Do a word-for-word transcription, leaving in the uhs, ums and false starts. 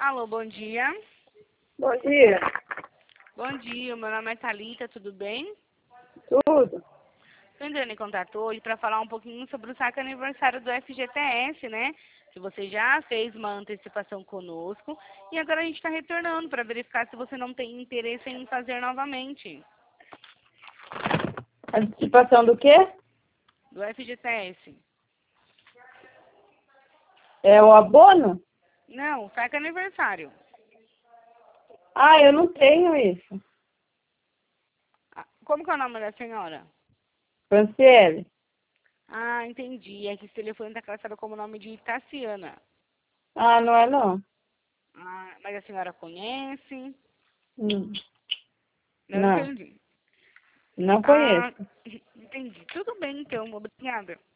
Alô, bom dia. Bom dia. Bom dia, meu nome é Thalita, tudo bem? Tudo. Estou entrando em contato hoje para falar um pouquinho sobre o saque aniversário do F G T S, né? Que você já fez uma antecipação conosco e agora a gente está retornando para verificar se você não tem interesse em fazer novamente. Antecipação do quê? Do F G T S. É o abono? Não, saque aniversário. Ah, eu não tenho isso. Ah, como que é o nome da senhora? Franciele. Ah, entendi. É que esse telefone está classificado como nome de Tassiana. Ah, não é não. Ah, mas a senhora conhece? Hum. Não Não, entendi. não Ah, conheço. entendi. Tudo bem, então. Obrigada.